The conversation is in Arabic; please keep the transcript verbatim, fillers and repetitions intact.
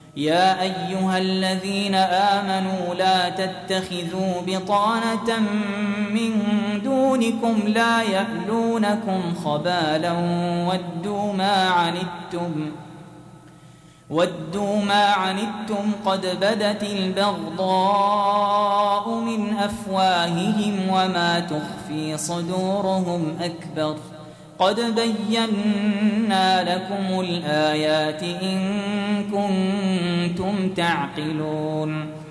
يا أيها الذين آمنوا لا تتخذوا بطانة من دونكم لا يألونكم خبالا ودوا ما عنتم ودوا ما عنتم قد بدت البغضاء من أفواههم وما تخفي صدورهم أكبر قد بينا لكم الآيات إن كنتم تعقلون